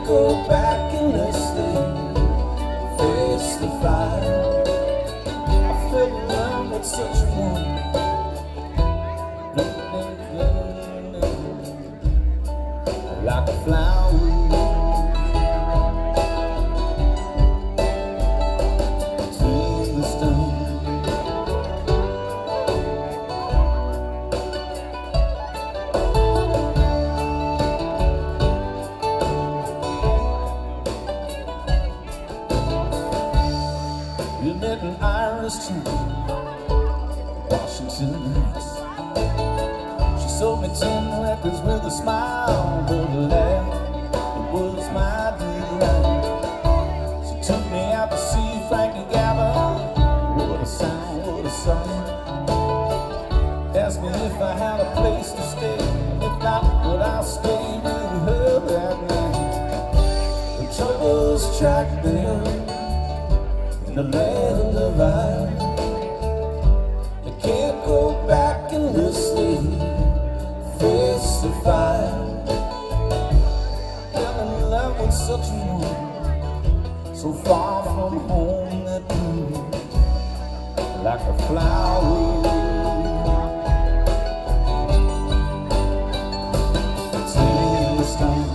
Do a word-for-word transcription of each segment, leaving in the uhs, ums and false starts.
go back unless they face the fire. I fell in love with such a woman, like a flower. Between the stones, we met in Iristown, Washington. She sold me ten records with a smile, but a laugh, it was my delight. She took me out to see Frankie Gavin. What a sound, what a song. Asked me if I had a place to stay, and if not, would I stay with her that night. The troubles tracked them in the land of Ireland. They can't go back unless they face the fire. Fell in love with such a woman, so far from home that bloomed like a flower. Between the stones,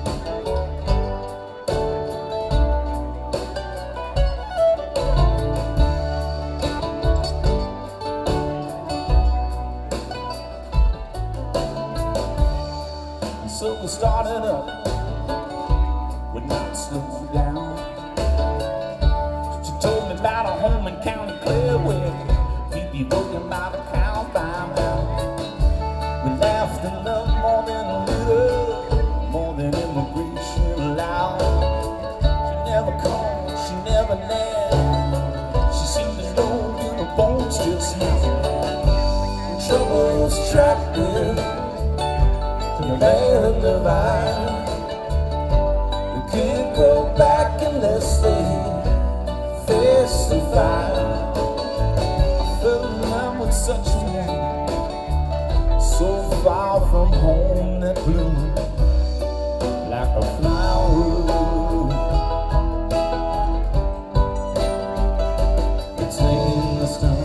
so we started up, would not slow down. She told me about a home in County Clare where he'd be working by the cow by now. We laughed and loved more than a little, more than immigration allowed. She never called, she never nagged. She seemed to know in her bones just how troubles trapped her. The land of Ireland, they can't go back unless they face the fire. I fell in love with such a woman, so far from home that bloomed like a flower. Between the stones,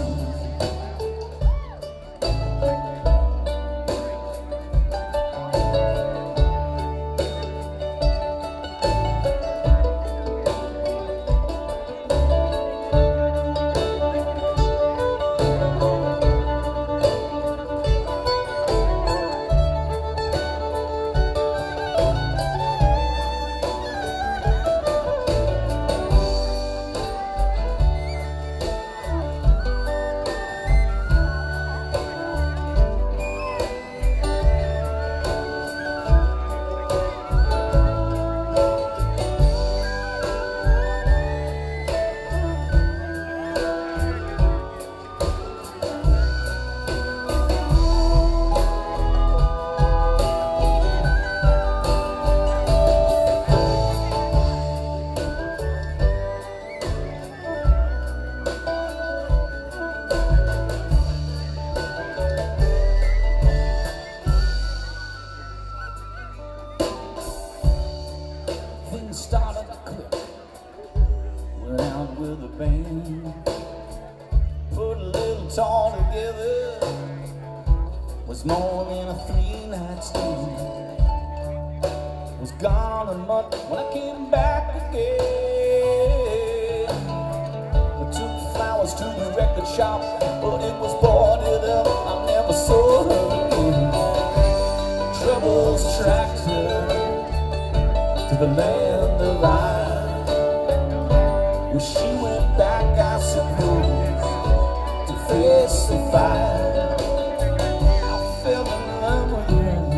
things started to click. Went out with a band, put a little tall together. Was more than a three-night stand. Was gone a month when I came back again. I took flowers to the record shop, but it was boarded up. I never saw her again. Troubles tracked her to the land of Ireland, where she went back, I suppose, to face the fire. I fell in love with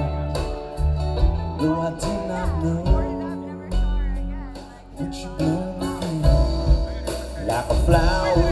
her, though I did not know that she bloomed for me like a flower.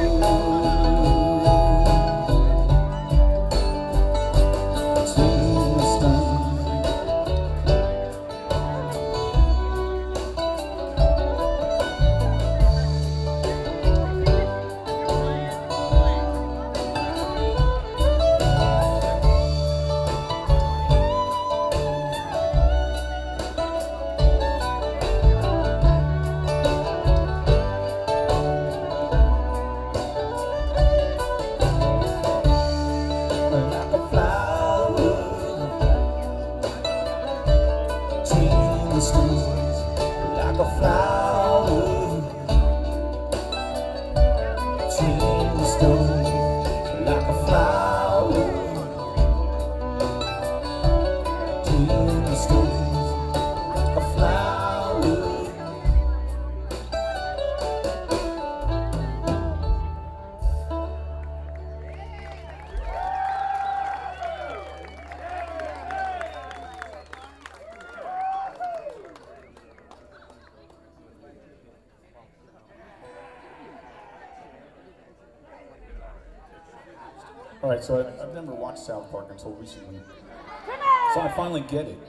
the streets like a flower between the stones, like a flower between the stones, like a flower. All right, so I, I've never watched South Park until recently, so I finally get it.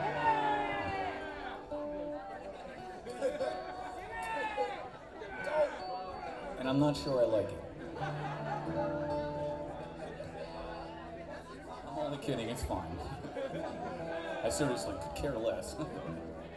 And I'm not sure I like it. I'm only kidding, it's fine. I seriously could care less.